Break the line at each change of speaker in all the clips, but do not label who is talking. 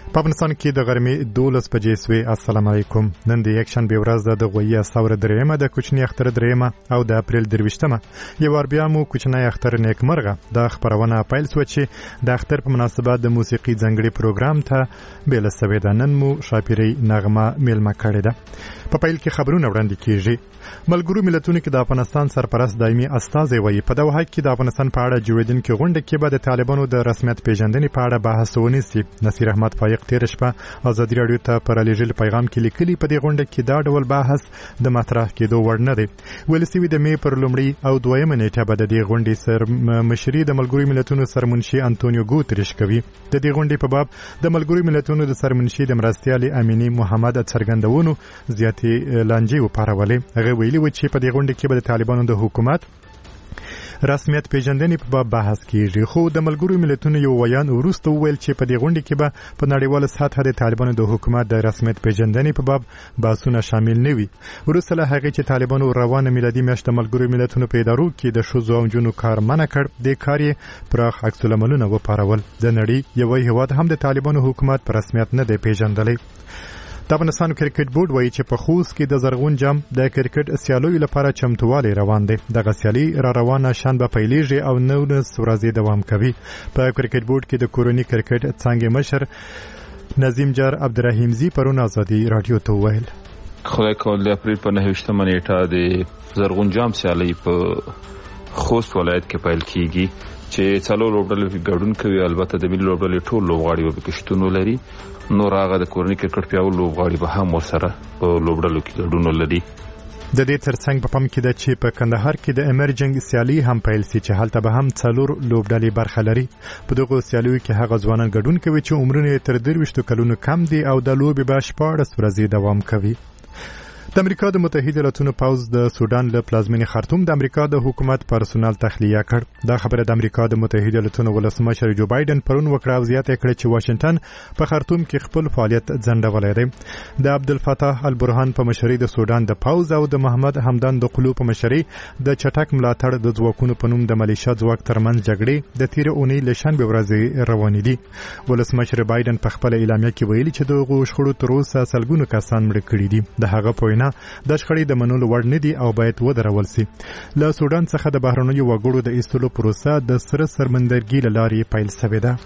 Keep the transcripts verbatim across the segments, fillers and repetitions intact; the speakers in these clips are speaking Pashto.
په افغانستان کې د غرمې دولس بجې سوې. السلام علیکم. نن د یکشنبې ورځ ده، د غویي سوره درېیمه، د کوچني اختر درېیمه او د اپریل درویشتمه. یو وار بیا مو کوچنی اختر نیکمرغه. دا خپرونه پیل سوه چې د اختر په مناسبت د موسیقي ځانګړي پروګرام ته بیله سوې ده. نن مو شاپیرۍ نغمه میلمه کړې ده. په پیل کې خبرونه وړاندې کیږي. ملګرو ملتونو کې د افغانستان سرپرست دایمي استازی وایي په دوحه کې د افغانستان په اړه جوړیدونکې غونډه کې به د طالبانو د رسمیت پیژندنې په اړه بحث ونیسي. نصیر احمد فایق تېره شپه ازادي راډیو ته په رالیږلي پیغام کې لیکلي په دې غونډه کې دا ډول بحث د مطرح کېدو وړ نه دی. ویل سوي د مې پر لومړۍ او دویمه نیټه به د دې غونډې سر مشري د ملګرو ملتونو سرمنشي انټونیو ګوتریش کوي. د دې غونډې په باب د ملګرو ملتونو د سرمنشي د مرستیالې امینې محمد څرګندونو زیاتې لانجې وپارولې. هغه ویلي و چې په دې غونډه کې به د طالبانو د حکومت رسمیت پیژندنې په باب بحث کیږي. خو د ملګرو ملتونو یو ویان وروسته وویل چې په دې غونډه کې به په نړیواله سطحه د طالبانو د حکومت د رسمیت پیژندنې په باب بحثونه شامل نه وي. وروسته له هغې چې طالبانو روانه میلادي میاشت د ملګرو ملتونو په ادارو کې د ښځو او نجونو کار منع کړ، د کار یې پراخ عکس العملونه وپارول. د نړۍ یو هیواد هم د طالبانو حکومت په رسمیت نه دی پیژندلی. د افغانستان کرکټ بورډ وایي چې په خوست کې د زرغون جام د کرکټ سیالیو لپاره چمتووالی روان دی. دغه سیالي را روانه شنبه پیلیږي او نولس ورځې دوام کوي. په کرکټ بورډ کې د کورني کرکټ څانګې مشر نظیم جار عبدالرحیمزي پرون ازادي راډیو ته وویل
خدای کول د اپریل په نهه نیټه د زرغون جام سیالي په خوست ولایت کې پیل کیږي چې څلور لوبډلې ګډون کوي. البته د ملي لوبډلې ټول لوبغاړي به پکې شتون لري. نور هغه د کورني کرکټ پیاوړي لوبغاړي به هم ورسره په لوبډلو کې ګډون لري.
د دې ترڅنګ په پام کې ده چې په کندهار کې د امرجنګ سیالي هم پیل سي چې هلته به هم څلور لوبډلې برخه لري. په دغو سیالیو کې هغه ځوانان ګډون کوي چې عمرونه یې تر درویشتو کلونو کم دي او د لوبې به شپاړس ورځې دوام کوي. د امریکا د متحده ایالاتونو پوځ د سودان له پلازمینې خرطوم د امریکا د حکومت پرسونل تخلیه کړ. دا خبره د امریکا د متحده ایالاتونو ولسمشر جو بایدن پرون وکړه او زیاته کړه چې واشنگټن په خرطوم کې خپل فعالیت ځنډولی دی. د عبدالفتاح البرهان په مشرۍ د سودان د پوځ او د محمد حمدان دقلو په مشرۍ د چټک ملاتړ د ځواکونو په نوم د ملیشیا ځواک ترمنځ جګړې د تېرې اونۍ له شنبې ورځې روانې دي. ولسمشر بایدن په خپله اعلامیه کې ویلي چې دغو شخړو تر اوسه سلګونه کسان مړه کړي دي. د هغه په وینا د شخړې د منلو وړ نه دي او باید ودرول سي. له سودان څخه د بهرنیو وګړو د ایستلو پروسه د سره سمندرګي له لارې پیل شوې ده.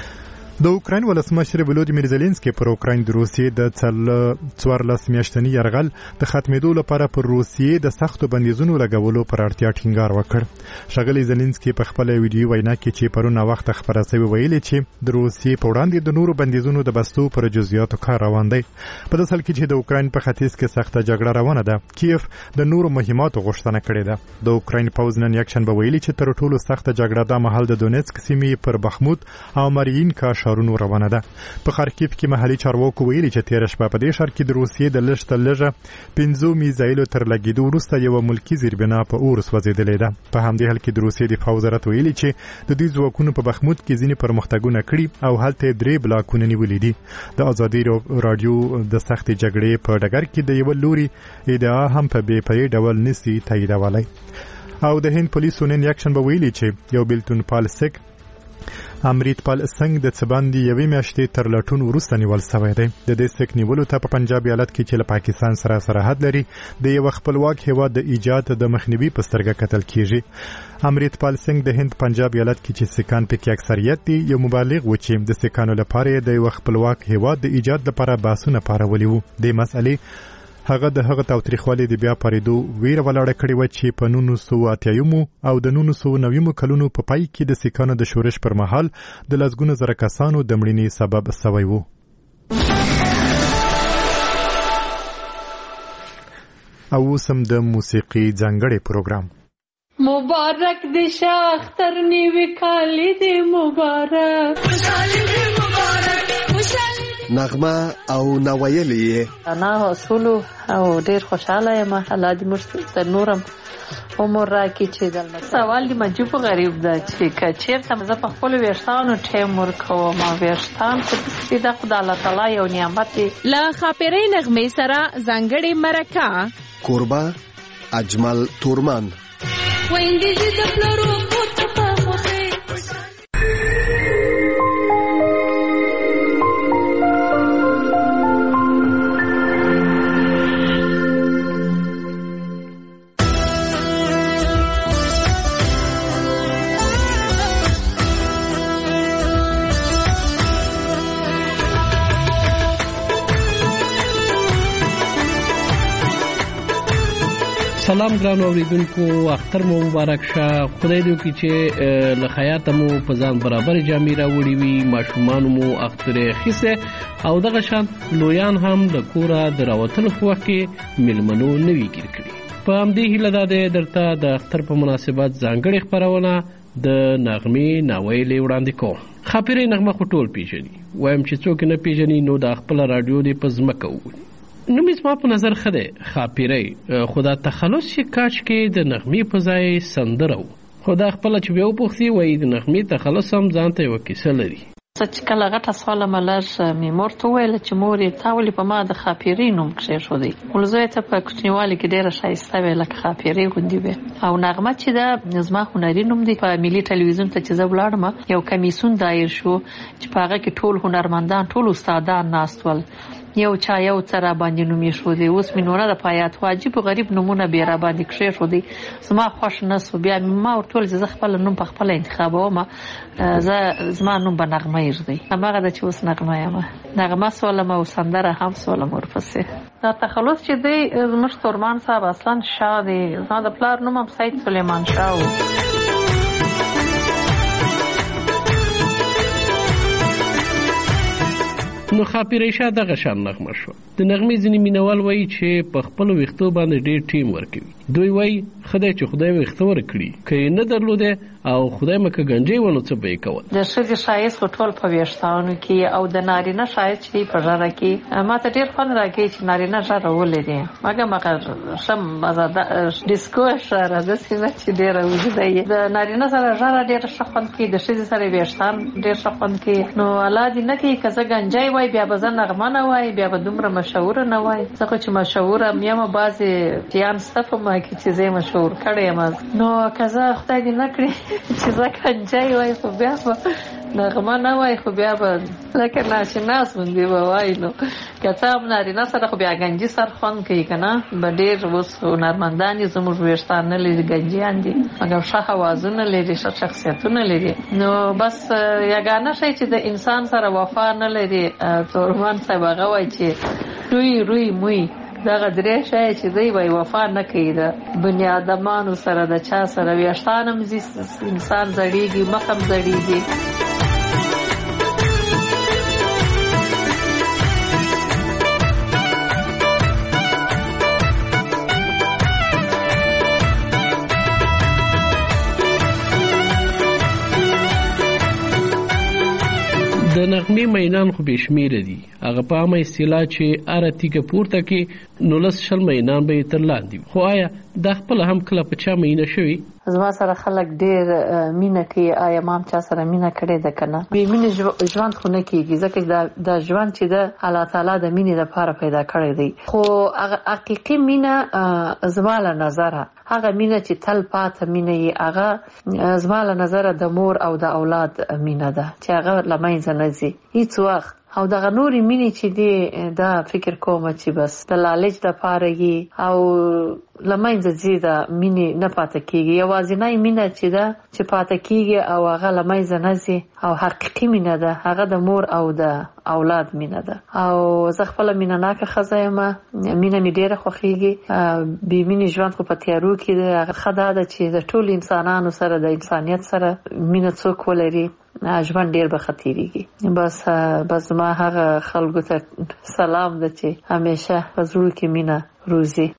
د اوکراین ولسمشر ولودیمیر زيلنسکي پر اوکراین د روسیې د څوارلس میاشتني یرغل د ختمېدو لپاره پر روسیې د سختو بندیزونو لګولو پر اړتیا ټینګار وکړ. ښاغلی زيلنسکي په خپله ویډیو وینا کې چې پرون وخت خبره شوې ویلي چې د روسیې په وړاندې د نورو بندیزونو د بستو پر جزئیاتو کار روان دی. په داسې حال کې چې د اوکراین په ختیځ کې سخته جګړه روانه ده، کیف د نورو مهماتو غوښتنه کړې ده. د اوکراین پوځ نن یکشنبه ویلي چې تر ټولو سخته جګړه دا مهال د دونیتسک سیمې پر بخموت او مارینکا ښارونو روانه ده. په خارکیف کې محلي چارواکو ویلي چې تېره شپه په دې ښار کې د روسیې د لږ تر لږه پنځو میزایلو تر لګېدو وروسته یوه ملکي زیربنا په اور سوځېدلې ده. په همدې حال کې د روسیې دفاع وزارت ویلي چې د دوی ځواکونو په بخموت کې ځینې پرمختګونه کړي او هلته درې بلاکونه نیولي دي. د ازادي راډیو د سختې جګړې په ډګر کې د یوه لوري ادعا هم په بې پرې ډول نسي تاییدولی. او د هند پولیسو نن یکشنبه ویلي چې یو بیلتون پال سک امریت پال سنگ د څه باندې یوې میاشتې تر لټون وروسته نیول شوی دی. د دې سک نیولو ته په پنجاب ایالت کې چې له پاکستان سره سرحد لري د یو خپلواک هیواد د ایجاد د مخنیوي په سترګه کتل کیږي. امریت پال سنگ د هند پنجاب ایالت کې چې سکان پکې اکثریت دي یو مبالغ و چې د سکانو لپاره د یو خپلواک هیواد د ایجاد لپاره بحثونه پارولي وو. د مسئلې هغه د هغه تاوتریخوالي د بیا پارېدو ویره ولاړه کړې وه چې په نولس سوه اتیایمو او د نولس سوه نویمو کلونو په پای کې د سیکانو د شورش پر مهال د لسګونو زره کسانو د مړینې سبب سوی و. او اوس هم د موسیقي ځانګړی پروګرام.
مبارک دې شه اختر نیوي کالی دې مبارک خوشالي دې مبارک خوشالي
نغمه او نوایلی
انا اصولو او ډیر خوشاله یم. الله دې موږ ته نورم عمر راکړي چې دلته سوال دی مجبور غریب ده چې کچېرته زه په خپل ویښتانو ټیم ورکوم او ویښتان چې د خدای الله تعالی یو نعمت دی.
له خاپیرۍ نغمې سره ځانګړې مرکه
کوربه اجمل تورمان
ویندې دې د پلرو پوت په خوښۍ
سلام ګران اوریدونکو، اختر مو مبارک شه. خدای دې وکړي چې له خیاطه مو په ځان برابر جامې راوړي وي، ماشومان مو اختر خيسه او دغه شان لویان هم د کوره د راوتلو په وخت کې ملمنو نوي ګیر کړي. په همدې هیله ده د درته د اختر په مناسبت ځانګړې خبرونه د نغمې ناویلې وړاندې کوم. خاپیرې نغمه خو ټول پیژني، وایم چې څوک نه پیژني نو د خپل رادیو دې په ځمکه وګوري. نو مې زما په نظر خده خاپیرې خو دا تخلص چې کاش کې د نغمې په ځای سندره و، خو دا خپله چې بیا وپوښتي وایي د نغمې تخلص هم ځان ته یوه کیسه لري.
چې کله غټه سواله ملر مې مور ته وویله چې مور یې تا ولې په ما د خاپیرې نوم کښېښودی، ول زوی ته په کوچنیوالي کې ډېره ښایسته وې لکه خاپیرې غوندې وې. او نغمه چې ده زما هنري نوم دی. په ملي ټلویزیون ته چې زه ولاړم یو کمیسون دایر شو چې په هغه کې ټول هنرمندان ټول استادان ناست ول، یو چا یو څه را باندې نوم یې ښودی. اوس مې نونه د پایات واجب غریب نومونه بیا را باندې کښېښودی، زما خوښ نه سو. بیا ما ورته وویل چې زه خپله نوم په خپله انتخابوم، زه زما نوم به نغمه ایږدی. هماغه ده چې اوس نغمه یم. نغمه سولم او سندره هم سولم ورپسې. دا تخلص چې دی زموږ تورمان صاحب اصلا شاه دی. زما د پلار نوم هم سید سلیمان شاه و.
نو خاپیرې شاه دغه شان نغمه شو. د نغمې ځینې مینوال وایي چې په خپلو ویښتو باندې ډېر ټیم ورکوي. دوی وایي خدای چې خدای ویښته ورکړي، که یې نه درلوده او خدای مکه ګنجی ونه څه به یې کول. د
ښځې ښایست ټول په ویښتانو کې او د نارینه ښایست چې دی په ږیره کې. ما ته ډېر خوند راکوي چې نارینه ږیره ولري، مګر هغه ښه مزاده ډیسکو ښه داسې نه چې ډېره اوږده وي. د نارینه سره ږیره ډېره ښه خوند کوي، د ښځې سره ویښتان ډېر ښه خوند کوي. نو الله دې نه کوي که زه ګنجی وای بیا به زه نغمه نه وای، بیا به دومره مشهوره نه وای. زه خو چې مشهوره یم بعضې جیان شته په ما کې چې زه یې مشهور کړی یم. نو که زه خدای دې نه کړي چې زه ګنجی وای خو بیا به نغمه نه وای، خو بیا به لکه ناشناس غوندې به وای. نو که څه هم نارینه سره خو بیا ګنجي سر خوند کوي که نه. به ډېر اوس هنرمندان دي زموږ ویښتان نه لري، ګنجیان دي، مګر ښه اوازونه لري، ښه شخصیتونه لري. نو بس یګانه شی چې د انسان سره وفا نه لري، تورمان صاحب هغه وایي چې روی روی موی دغه درې شی چې دی وایي وفا نه کوي د بني ادمانو سره، د چا سره. ویښتان هم ځي، انسان زړېږي، مخ هم زړېږي.
د نغمې مینان خو بېشمیره دي. هغه په عامه اصطلاح چې اره تیږه پورته کې نو لس شل مینان به یې تر لاندې وي. خو آیا دا خپله هم کله په چا مینه شوي؟
زما سره خلک ډېر مینه کوي. آیا ما هم چا سره مینه کړې ده که نه؟ بې مینې ژوند خو نه کېږي، ځکه چې دا ژوند چې ده الله تعالی د مینې دپاره پیدا کړی دی. خو حقیقي مینه زما له نظره هغه مینه چې تل پاته مینه یي، هغه زما له نظره د مور او د اولاد مینه ده چې هغه له منځه نه ځي هیڅ وخت. او دغه نورې مینې چې دی دا فکر کومه چې بس د لالچ دپاره یي او له منځه ځي، د مینې نه پاته کېږي. یوازینۍ مینه چې ده چې پاته کېږي او هغه له منځه نه ځي او حقیقي مینه ده هغه د مور او د اولاد مینه ده. او زه خپله مینه ناکه ښځه یم، مینه مې ډېره خوښېږي. بې مینې ژوند خو په تیارو کې دی. هغه ښه دا ده چې د ټولو انسانانو سره د انسانیت سره مینه څوک ولري ژوند ډېر به ښه تېرېږي. بس بس زما هغه خلکو ته سلام ده چې همیشه په زړو کې مینه روزي.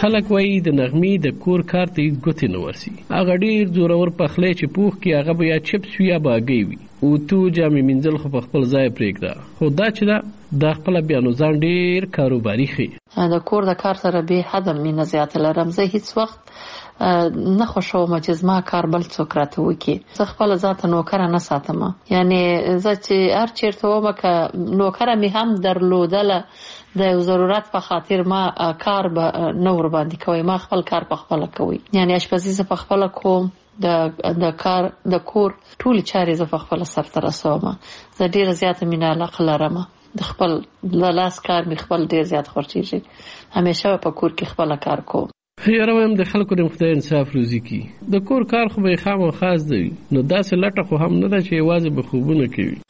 خلک وایي د نغمې د کور کار ته هیڅ ګوتې نه ورسي. هغه ډېر زورور پخلی چې پوخ کړي هغه به یا چپس وي یا به هګۍ وي. اوتو جامې مینځل خو په خپل ځای پرېږده، خو دا چې ده دا خپله بیا نو ځان ډېر کاروباري ښیي.
د کور د کار سره بې حده مینه زیاته لرم. زه هیڅ وخت نه خوښوم چې زما کار بل څوک راته وکړي. زه خپله ځاته نوکره نه ساتم. یعنې زه چې هر چېرته ومه که نوکره مې هم درلودله د یو ضرورت په خاطر ما کار به نه ورباندې کوئ، ما خپل کار په خپله کوئ. یعنې اشپزي زه په خپله کوم، د د کار د کور ټولې چارې زه په خپله سرته رسوم. زه ډېره زیاته مینه علاقه لرم. د خپل د لاس کار مې خپل ډېر زیات خوښېږي. همیشه په کور کې خپله کار کوم.
یاره وایم د خلکو د خدای انصاف روزي کی. د کور کار خو به یې خامخا زده وي، نو داسې لټه خو هم نه ده چې یوازې به خوبونه کوي.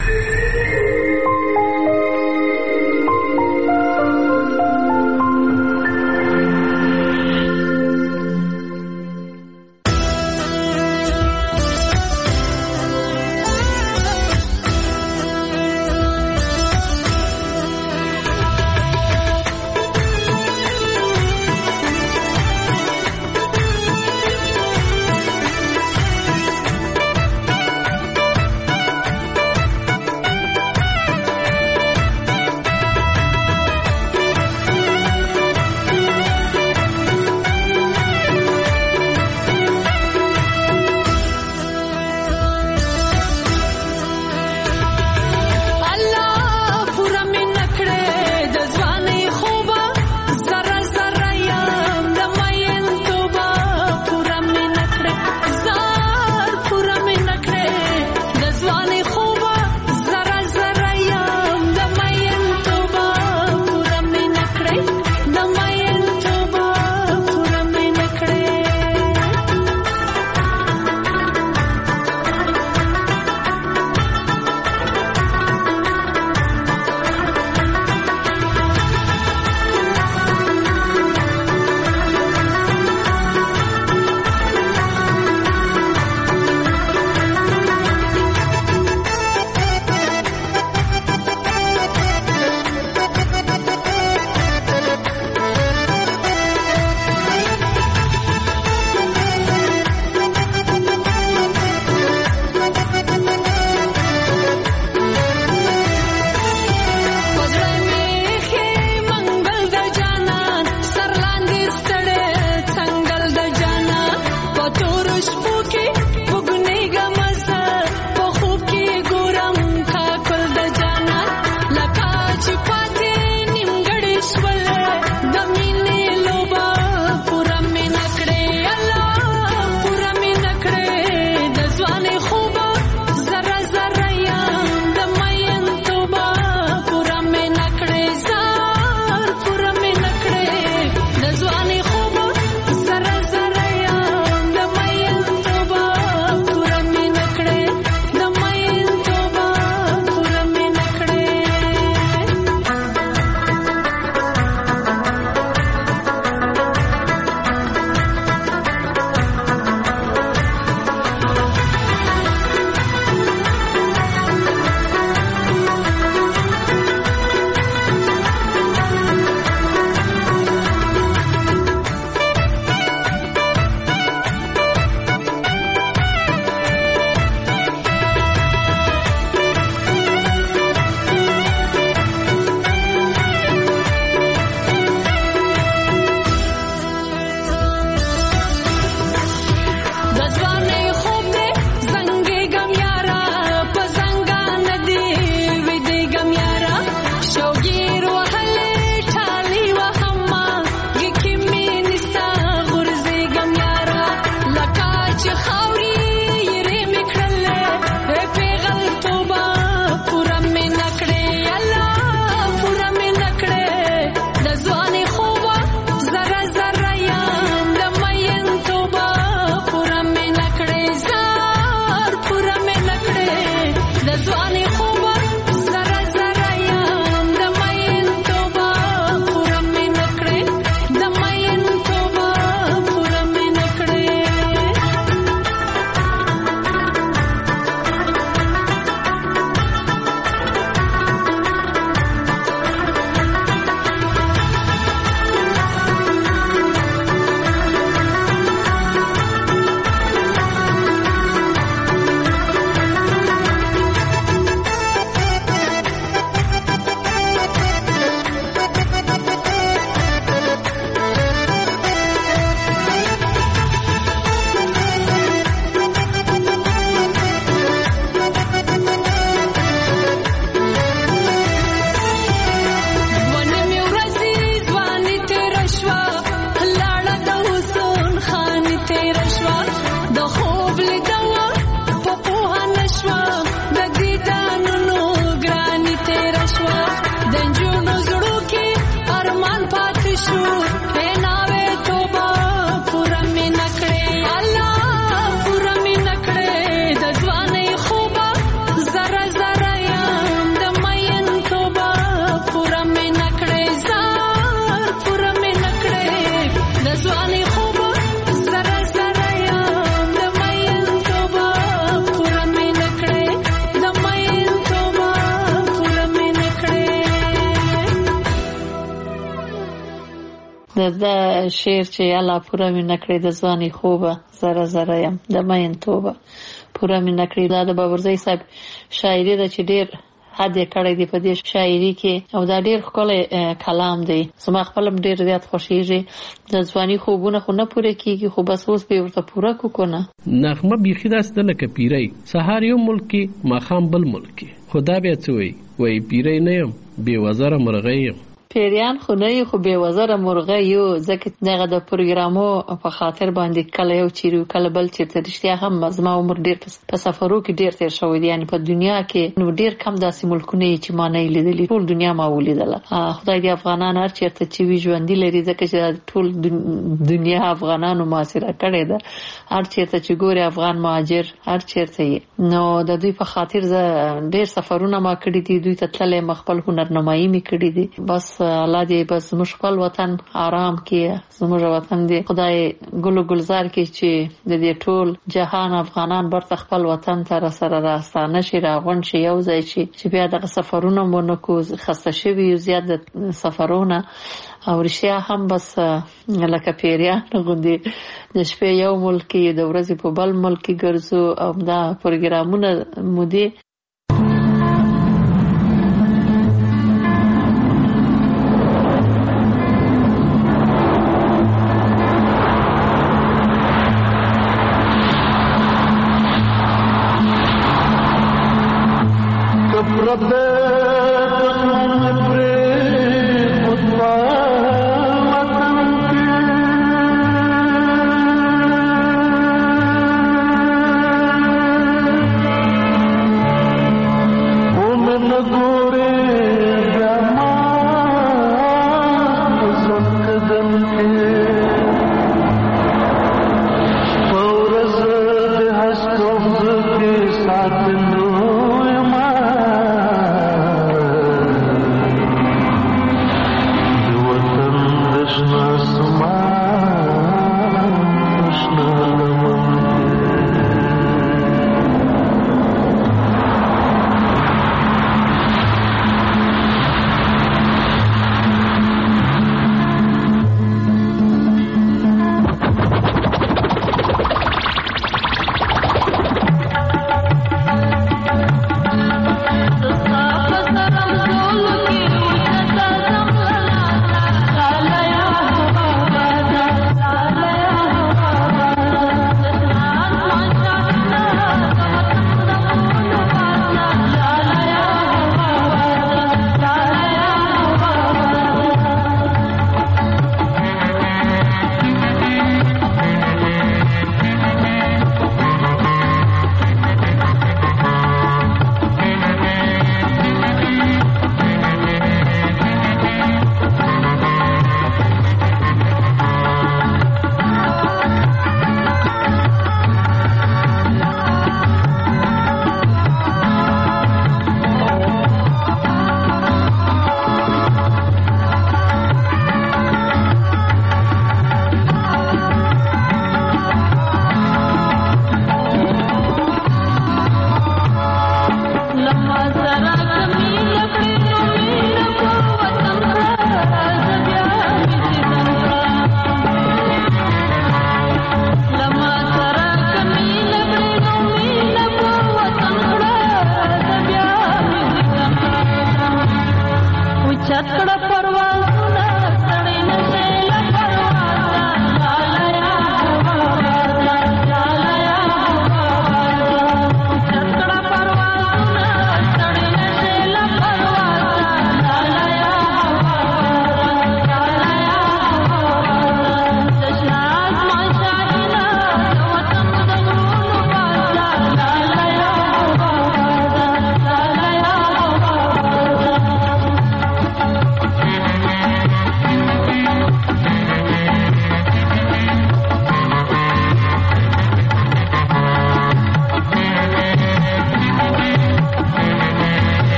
دا شعر چې الله پوره مې نکړې د ځواني خوبه زره زره یم د مین توبه پوره مې نکړې. دا د بابرزی صاحب شاعري ده چې ډېر حد یې کړی دی په دې شاعري کې او دا ډېر ښکلی کلام دی. زما خپل هم ډېر زیات خوښېږي. د ځواني خوبونه خو نه پوره کېږي خو بس اوس به ورته پوره کړو که نه.
نغمه بیخي داسې ده لکه پیری، سهار یو ملک کې ماښام بل ملک کې. خو دا بیا څه وایي؟ وایي پیری نه یم بې وزره مرغۍ یم.
پیریان خو نه یو خو بې وزره مرغه یو، ځکه دغه د پروګرامو په خاطر باندې کله یو چیرې کله بل چیرته. رښتیا هم زما عمر ډېر په سفرو کې ډېر تېر شوی دی، یعنې په دنیا کې نو ډېر کم داسې ملکونه یې چې ما نه یې لیدلي، ټول دنیا ما ولیدله. خدای دې افغانان هر چېرته چې وي ژوندي لري، ځکه چې ټول دنیا افغانانو محاصره کړې ده. هر چېرته چې ګورې افغان مهاجر هر چېرته یې. نو د دوی په خاطر زه ډېر سفرونه ما کړي دي، دوی ته تللی یم، خپل هنرنمایي مې کړي دي. بس الله دې بس زموږ خپل وطن آرام کړي، زموږ وطن دې خدای ګل و ګلزار کړي چې د دې ټول جهان افغانان برته خپل وطن ته را سره راستانه شي، راغونډ شي، یو ځای شي، چې بیا دغه سفرونه مو نه کوو، خسته شوي یو زیات د سفرونه. او رښتیا هم بس لکه پیریان غوندې د شپې یو ملک کې د ورځې په بل ملک کې ګرځو او دا پروګرامونه مو دي.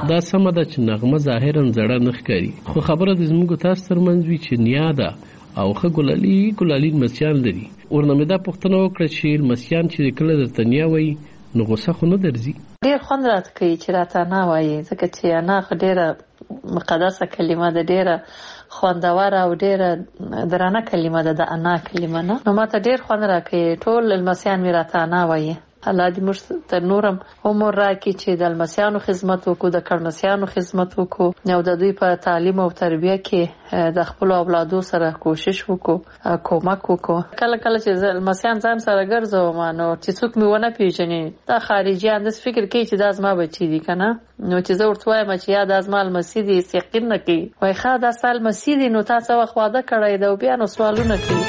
دا سمه ده چې نغمه ظاهرا زړه نه ښکاري، خو خبره د زموږ تاسو ترمنځ وي چې نیا ده او ښه ګلالي ګلالي لمسیان لري. ورنه مې دا پوښتنه وکړه چې لمسیان چې کله درته نیا وایي نو غوسه خو نه درځي؟
ډېر خوند راته کوي چې راته انا وایي، ځکه چې انا خو ډېره مقدسه کلمه ده، ډېره خوندوره او ډېره درانه کلمه ده د انا کلمه نه. نو ماته ډېر خوند راکوي ټول لمسیان مې راته انا وایي. الله دې موږ ته نورم عمر راکړي چې د لمسیانو خدمت وکړو، د کړمسیانو خدمت وکړو او د دوی په تعلیم او تربیه کې د خپل اولادو سره کوشش وکړو، کومک وکړو. کله کله چې لمسیان ځان سره ګرځوم نو چې څوک مې ونه پیژني دا خارجيان داس فکر کوي چې دا زما بچی دي کنه، نو چې زه ورته وایم چې یا دا زما لمسی دي یقین نه کوي، وای ښه دا سال لمسی دي نو تاسو وخت واده کړی دا بیا نو سوالونه کوي.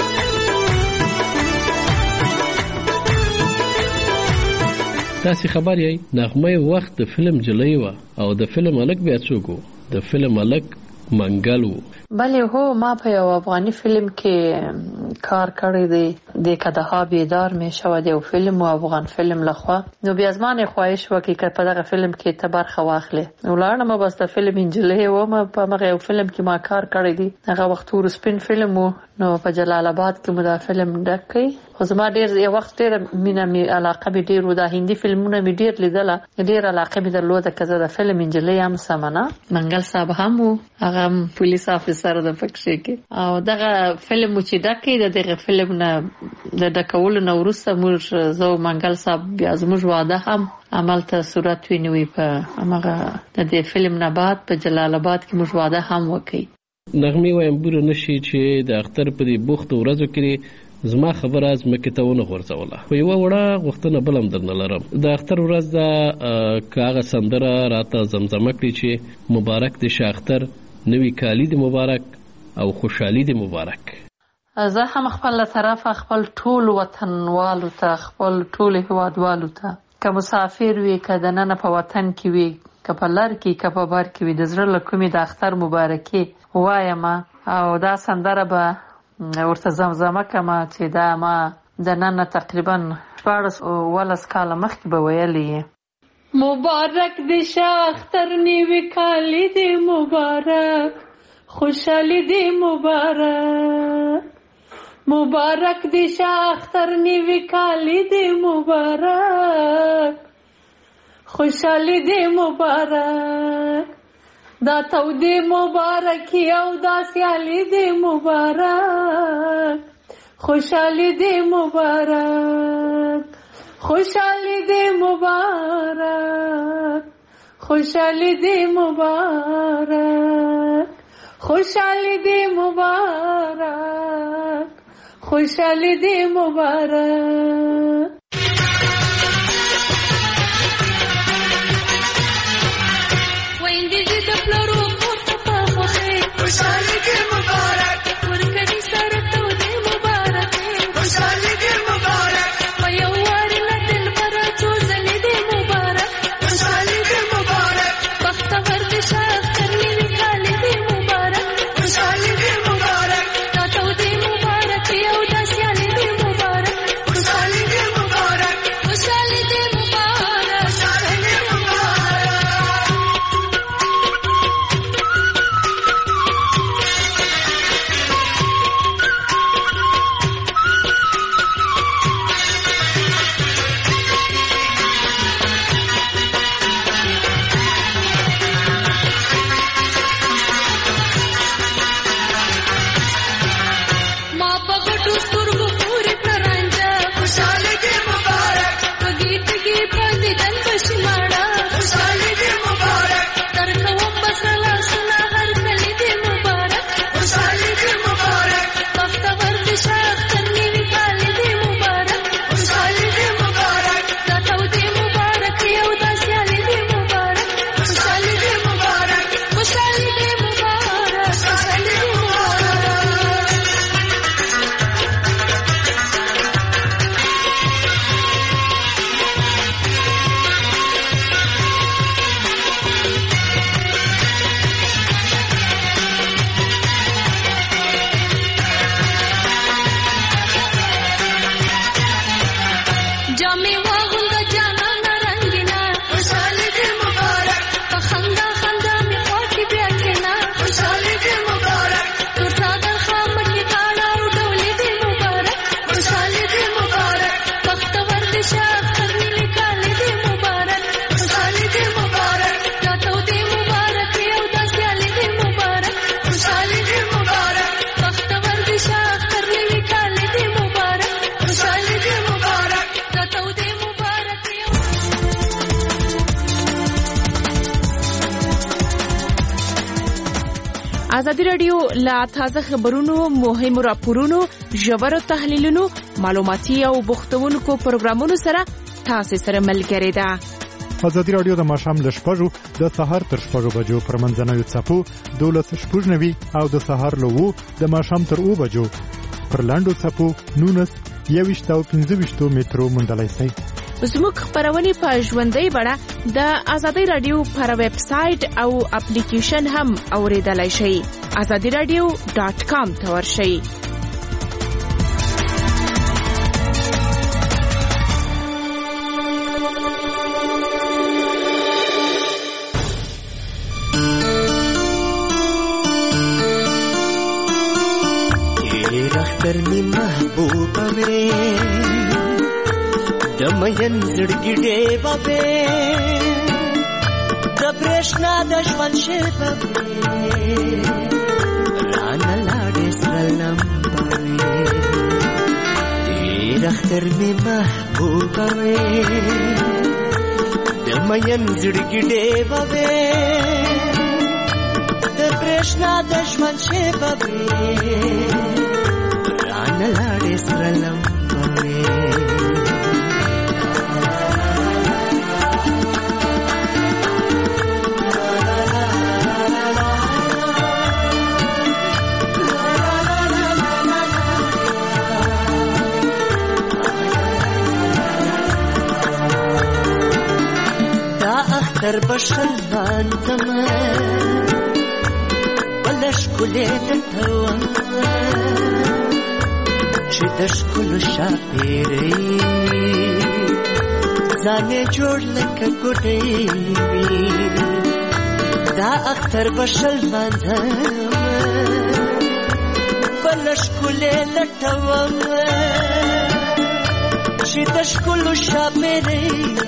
تاسې خبر یې نغمه وخت د فلم جلۍ وه او د فلم الک بیا څوک و؟ د فلم الک منګل و.
بله هو، ما په یو افغاني فلم کې کار کړی دی، د کدها بیدار مې شوه، د یو فلم و افغان فلم لخوا. نو بیا زما نه خواهش وکړي که په دغه فلم کې ته برخه واخلې. نو لاړم بس د فلم انجلۍ وم، په هغه یو فلم کې ما کار کړی دی، هغه وخت ورسپین فلم و. نو په جلال آباد کې مو دا فلم ډک کړی. خو زما ډېر یو وخت ډېره مینه مې علاقه مې ډېر و، دا هندي فلمونه مې ډېر لیدله، ډېر علاقه مې درلوده که زه د فلم انجلۍ هم سمه نه. منګل صاحب هم و، هغه هم پولیس افیسر د پکښې کې. او دغه فلم چې ډک کړی د دغه فلم نه د ډکولو نه وروسته موږ زه او منګل صاحب بیا زموږ واده هم عملته صورت ونیوي. په همغه د دې فلم نه بعد په جلال آباد کې موږ واده هم وکړي.
نغمې وایم بوره نشي چې د اختر په دې بوختو ورځو کې زما خبره ځمکې ته ونه غورځوله. خو یوه وړه غوښتنه بل هم درنه لرم. د اختر ورځ ده که هغه سندره راته زمزمه کړي چې مبارک دې شه اختر، نوي کالي دې مبارک او خوشحالي دې مبارک.
زه هم خپل له طرفه خپل ټول وطنوالو ته، خپل ټول هیوادوالو ته، که مسافر وي که دننه په وطن کې وي، که په لر کې که په بر کې وي، د زړه له کومې د اختر مبارکي وایم او دا سندره به ورته زمزمه کړم چې دا ما دننه تقریبا شپاړس اوولس کاله مخکې به ویلې.
مبارک دې شه اختر نوي کالي دې مبارک، خوشحالي دې مبارک. مبارک دې شه اختر نوي کالي دې مبارک، خوشحالي دې مبارک. دا تودې مبارکي او دا سیالي دې مبارک، خوشحالي دې مبارک. خوشحالي دې مبارک، خوشحالي دې مبارک. خوشحالي دې مبارک، خوشحالي دې مبارک.
خوشحالي دې مبارک، ورکړي سره تو دې مبارک، خوشحالي دې مبارک. په یو وار له دلبر څو ځلې دې مبارک، خوشحالي دې مبارک. بختور دې شه اختر نوي کالي دې مبارک، خوشحالي دې مبارک. دا تو دې مبارک او دا سیالي دې مبارک، خوشحالي دې مبارک.
ازادي رادیو لا تازه خبرونو، مهمو راپورونو، ژورو تحلیلونو، معلوماتي او بوختونکو پروګرامونو سره تاسو سره ملګری ده.
ازادي رادیو د ماښام له شپږو د سهار تر شپږو بجو پر منځنوي څپو دولس شپږ نوي او د سهار له وو د ماښام تر اوو بجو پر لاندو څپو نونس یویشت او پنځه ویشتو مترو موندلی شئ.
زموږ خبرونه په ژوندۍ بڼه د ازادي رادیو پر ویب سټ او اپلیکیشن هم اوریدلای شئ. azadi radio dot com ته ورشئ.
اختر می محبوبه وې د مین زړګي ډېوه وې د برېښنا د ژوند شېبه وې رانه لاړې سره لمبه وې ډېر اختر می محبوبه وې د مین زړګي ډېوه وې د برېښنا د ژوند شېبه وې رانه لاړې سره لمبه وې دا اختر بشل باندم بله ښکلې درته وم چې د ښکلو شاپېرۍ ځان یې جوړ لکه ګوډۍ وي دا اختر به شل لمانځم بله ښکلې لټوم چې د ښکلو شاپېرۍ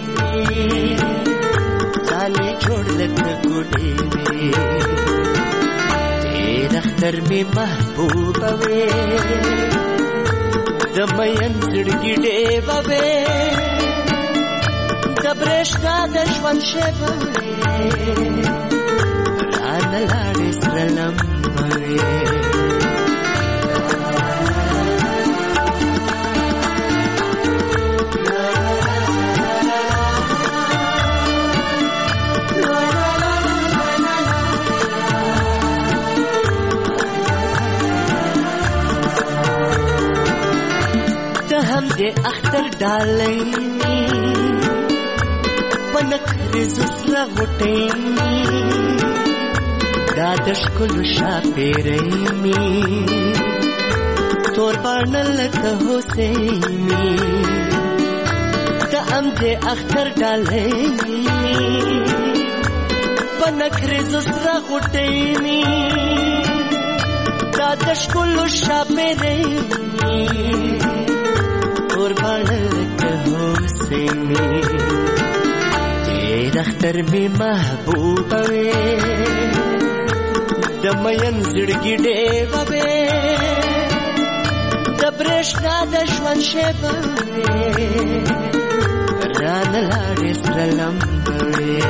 ځان یې جوړ لکه ګوډۍ وي ډېر اختر مې محبوبه وې د مین زړګي ډېوه وې د برېښنا د ژوند شېبه وې رانه لاړې سره لمبه وې هم دې اختر ډالۍ په نکریزو سره غوټۍ دا د ښکلو شاپېرۍ مې تور باڼه لکه هوسۍ مې د هم دې اختر ډالۍ په نکریزو سره غوټۍ مې دا د ښکلو شاپېرۍ مې قربانه لکه هوسۍ مې ډېر اختر مې محبوبه وې د مین زړګي ډېوه وې د برېښنا د ژوند شېبه وې رانه لاړې سره لمبه وې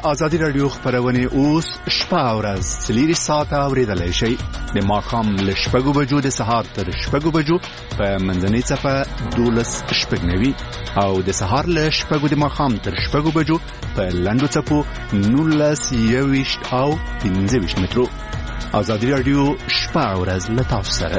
ازادي رادیو خبرونه اوس شپه او ورځ څلور ساعته اوریدلای شئ د ماښام له شپږو بجو د سهار تر شپږو بجو په منځنۍ صفه دولس شپږنوي او د سهار له شپږو د ماښام تر شپږو بجو په لنډو څپو نولس یوویشت او پنځه ویشت مترو. ازادي رادیو شپه او ورځ له تاسو سره.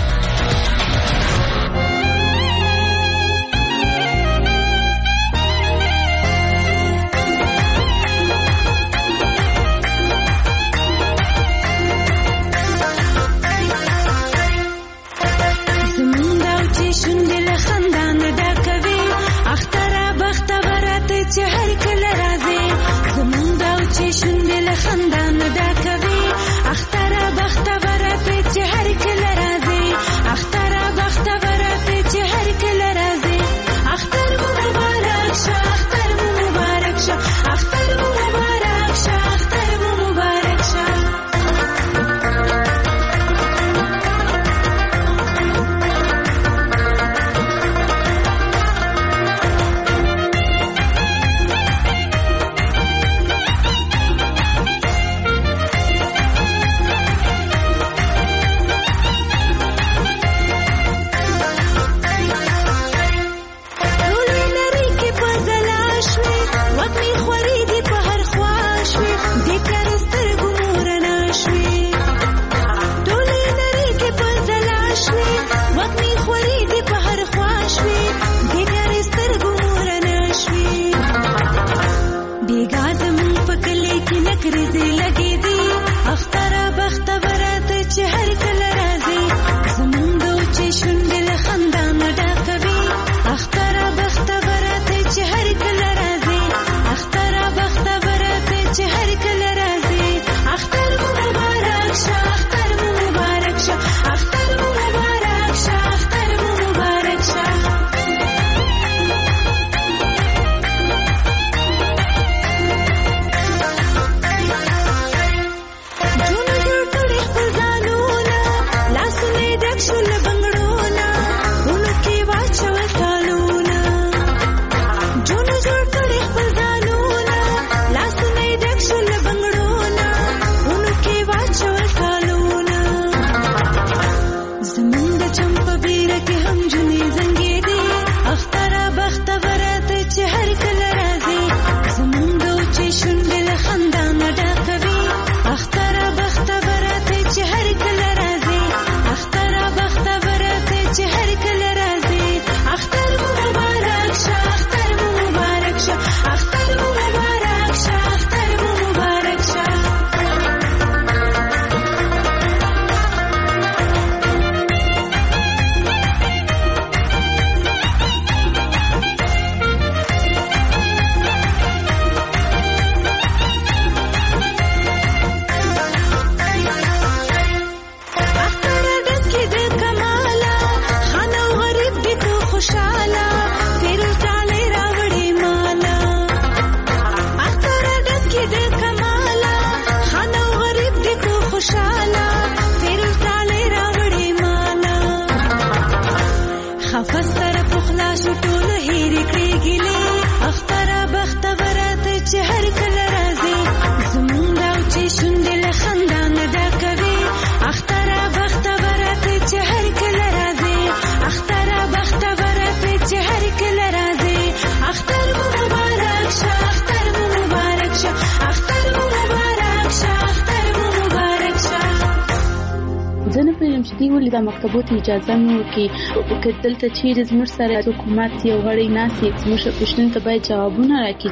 د مکتبونو اجازه مو کې کدلته چیرې زموږ سره حکومت یو غړی ناسي زموږ پښتون ته باید جوابونه راکړي.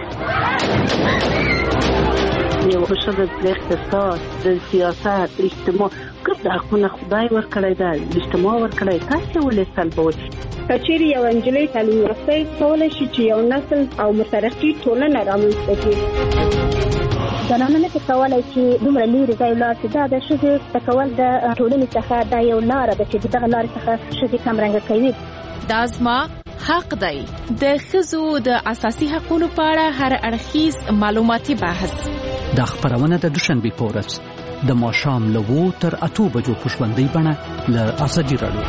یو شغل د اقتصاد د سیاست اجتماع کړه خو نه خدای ورکړی دا اجتماع ورکړی تاسو ولې سلبوي
کچېری یو انجلۍ تعلیم یافته کولای شي چې یو نسل او مترقي ټولنه رامنځته کړي. زنانه نه کولای شي دومره لري ځای لا چې دا د شذ تکول د ټولنې څخه دا یو لار ده چې دغه لار څخه شذ کم رنګ کوي.
دا زما حق دی. د ښځو د اساسي حقوقو په اړه هر اړخیز معلوماتي بحث
د خبرونه د دوشنبه په ورځ د ماښام له وو تر اته بجو په ژوندۍ بڼه له ازادي رادیو.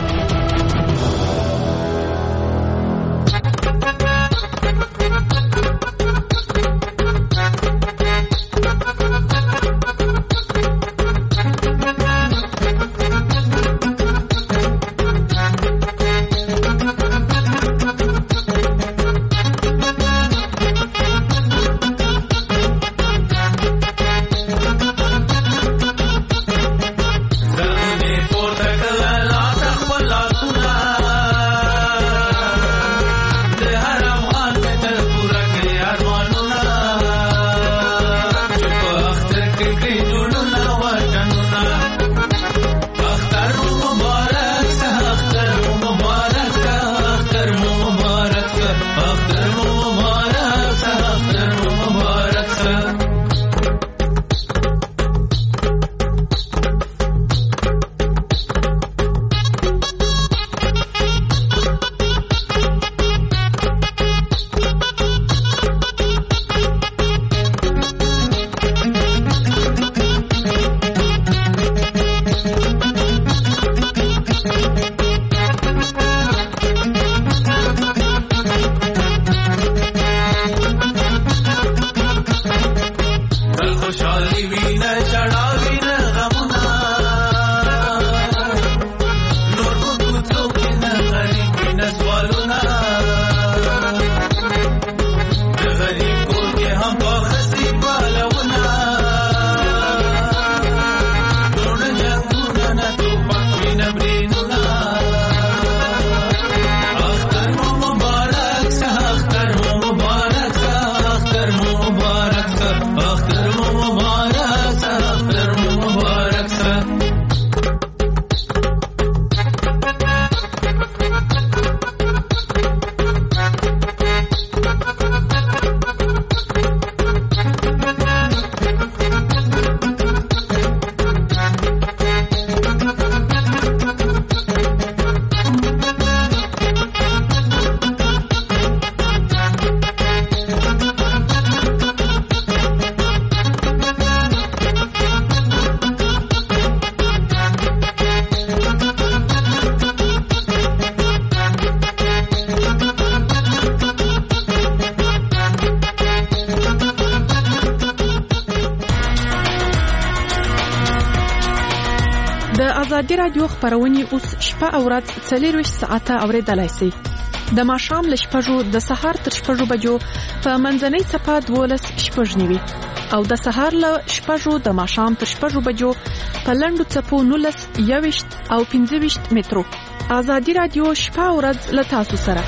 د ازادي رادیو خبرونه اوس شپه او ورځ څلور ساعته اوریدلای شئ. د ماښام له شپږو د سهار تر شپږو بجو په منځنۍ صفه دولس شپږ نیوي او د سهار له شپږو د ماښام تر شپږو بجو په لنډو څپو نولس یويشت او پنځه ویشت مترو. ازادي رادیو شپه او ورځ له تاسو سره.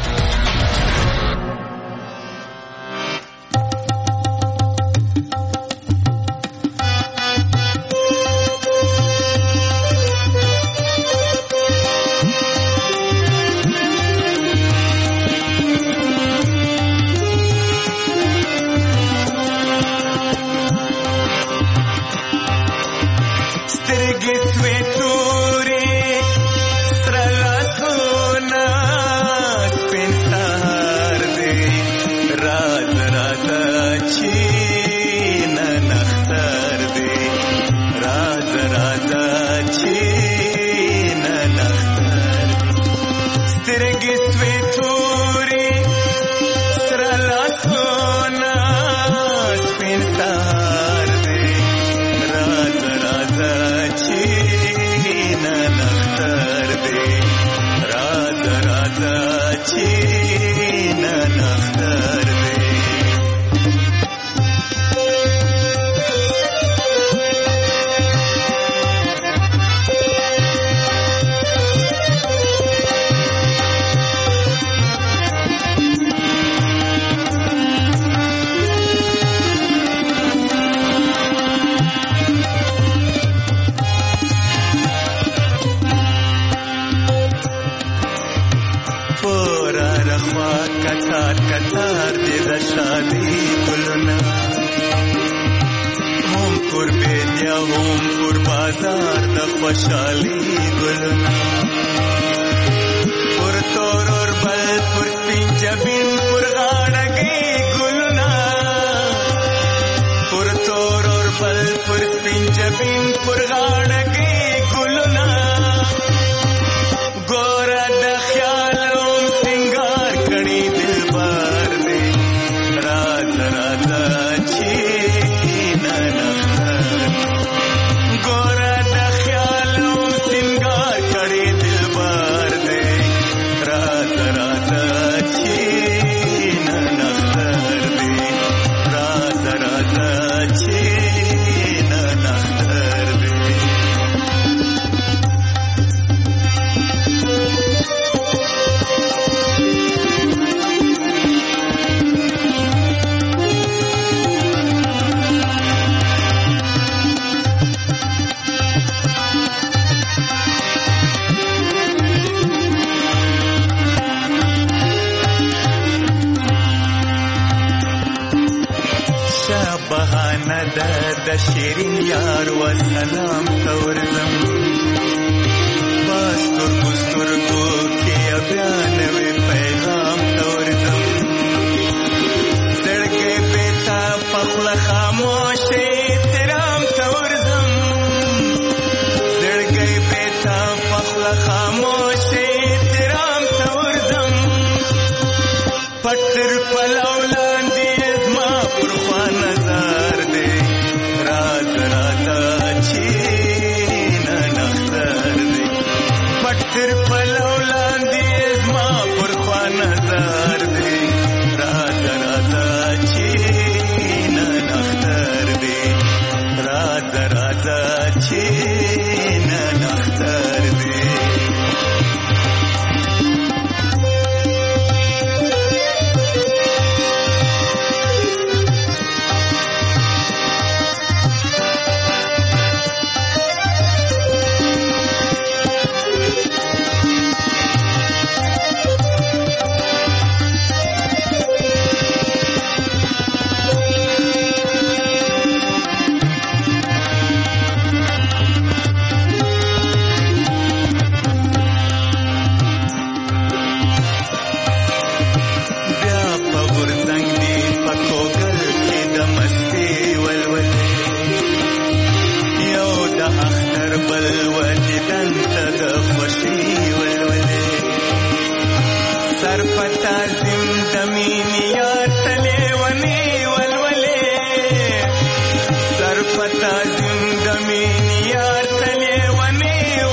پتا زندمین یار تلے ونی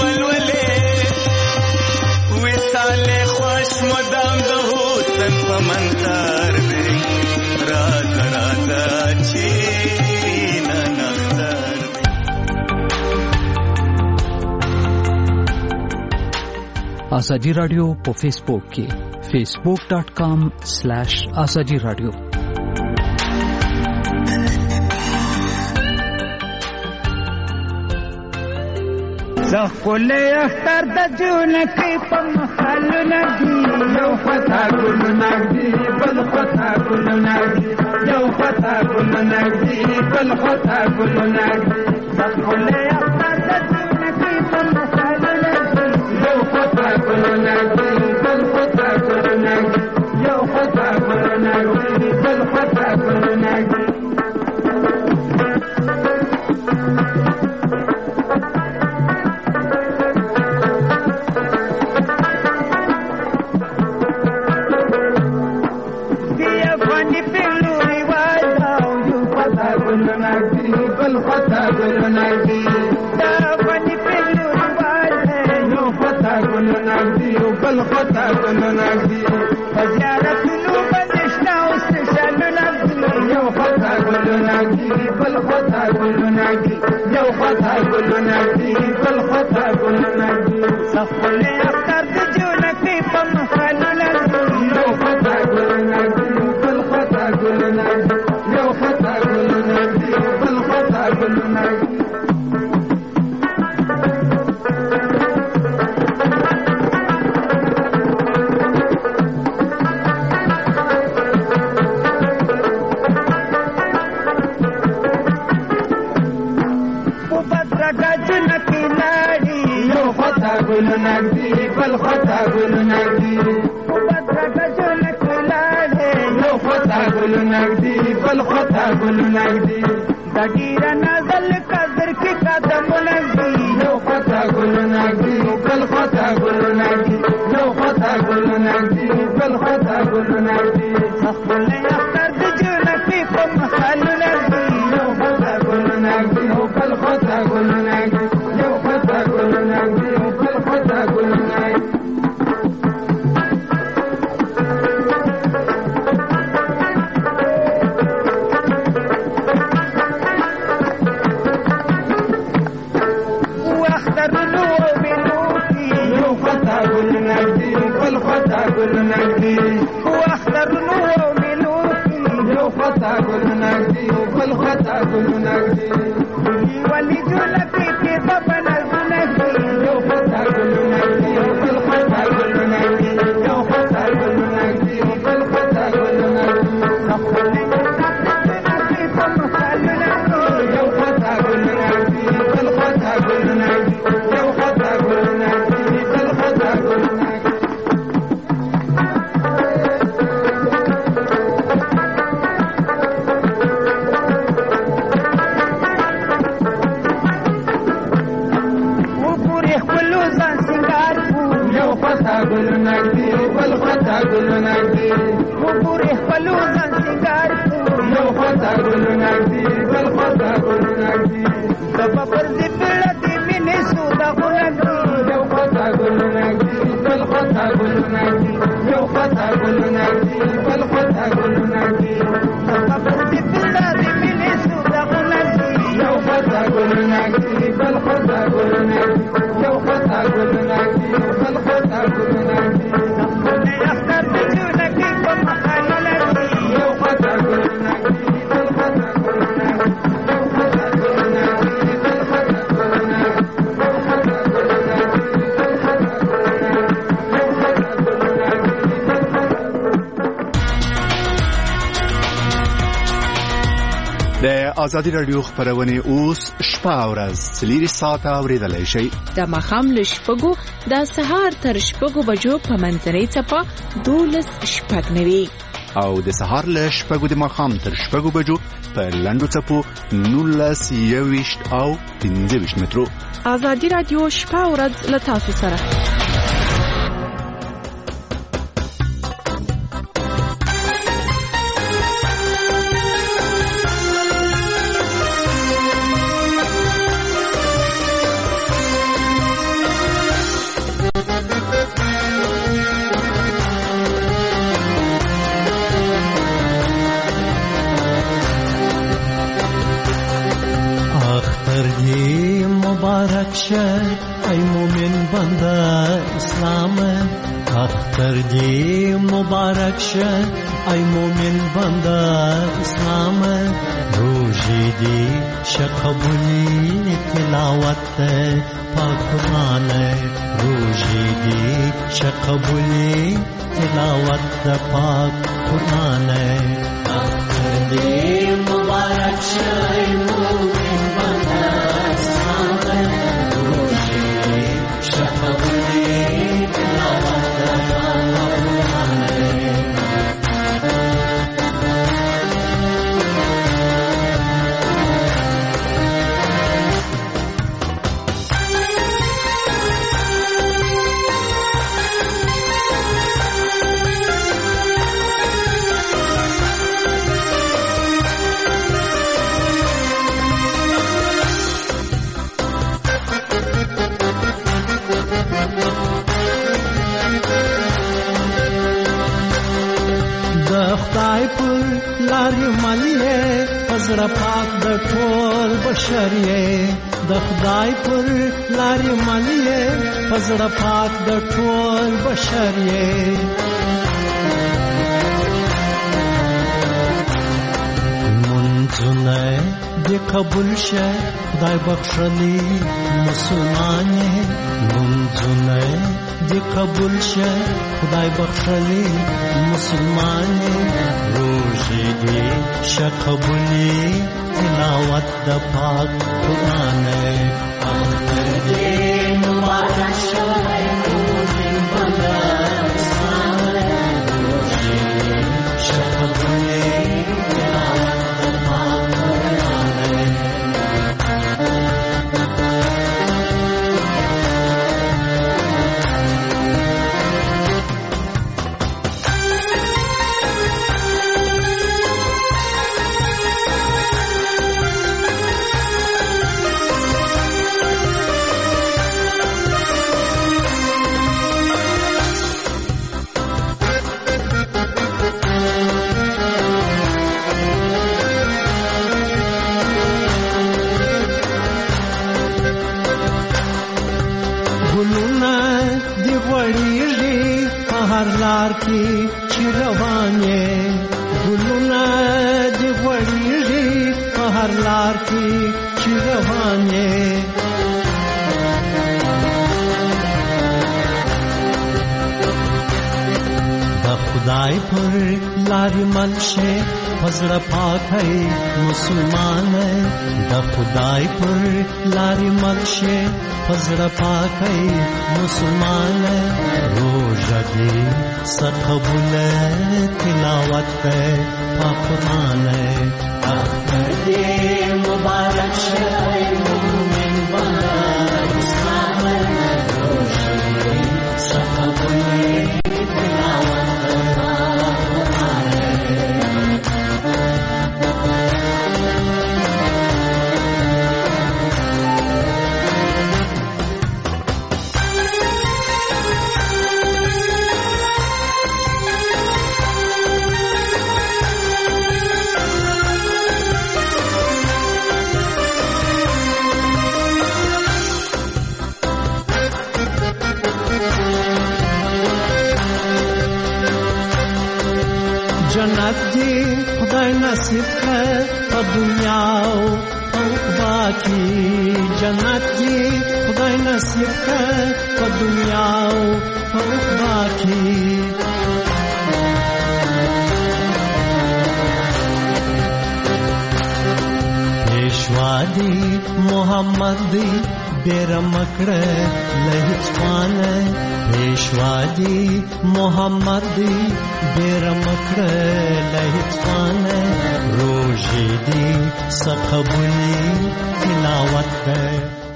ازادي رادیو په فیسبوک کې facebook dot com slash azadi radio.
زخول اختر د جون کې په مخال لګي یو خطا ګل نګي بل خطا ګل نګي یو خطا ګل نګي بل خطا ګل نګي زخول اختر د جون کې په مخال لګي یو خطا ګل نګي بل خطا ګل نګي یو خطا ګل نګي بل خطا ګل نګي بل خطا ګل نګي دا باندې پلو روان یو خطا ګل نګي بل خطا ګل نګي زیارت نو بنشنا اوس شان نګي یو خطا ګل نګي بل خطا ګل نګي یو خطا ګل نګي بل خطا ګل نګي سفل اختر د جون کې په مخال لګي یو خطا ګل نګي بل خطا ګل نګي یو خطا ګل نګي بل خطا ګل نګي ګل نګي بل خطا ګل نګي وبدرګه جون کلاله یو خطا ګل نګي بل خطا ګل نګي دګیر نازل قدر کې قدم نګي یو خطا ګل نګي بل خطا ګل نګي یو خطا ګل نګي بل خطا ګل نګي خپل اختر د جون کې په مخال نګي یو خطا ګل نګي بل خطا ګل نګي یو خطا ګل نګي
ازادي رادیو خبرونه اوس شپه او ورځ څلور ساعته اوریدلای شي
د مخام له شپږو د سهار تر شپږو بجو په منځنۍ چپه دولس شپږ نوي
او د سهار له شپږو د مخام تر شپږو بجو په لندو چپو نولس یويشت او پنځه ویشت مترو.
ازادي رادیو شپه او ورځ له تاسو سره.
شه ای مومن بنده اسلام اختر دی مبارک شه ای مومن بنده اسلام روزی دی شقبولی تلاوت پاک قرآن روزی دی شقبولی تلاوت پاک قرآن اختر دی مبارک شه ای مومن بنده اسلام روزی دی شقبولی تلاوت لاري ماليه پزړه پاک د ټول بشریه د خدای پر لاري ماليه پزړه پاک د ټول بشریه منځونه د قبول شه خدای بخښلي مسلمانې منځونه د قبول شه خدای بخښلي مسلمانې روزي دی شقبولی تلاوت د پاک قرآن اختر دی مبارک شه مومن بنده اسلام روزي دی شقبولی تلاوت د پاک قرآن لار کی چروانه ګلونه دی وړيږي په هر لار کی چروانه د خدای پر لار منشه پزړه پاکي مسلمان د خدای پر لار منشه پزړه پاکي مسلمان روزه دی سقبول تلاوت پاک قرآن اختر دی مبارک شه مومن بنده اسلام روزه دی سقبول تلاوت जन्नत जी खुदाई नसीब है तो दुनिया उकबा की जन्नत जी खुदाई नसीब है तो दुनिया उकबा की पेशवादी मोहम्मदी बेरमकड़े लहिचवान पेशवादी मोहम्मदी बेरमकड़े लहिचवान रोज़ी दी सखबुली तिलावत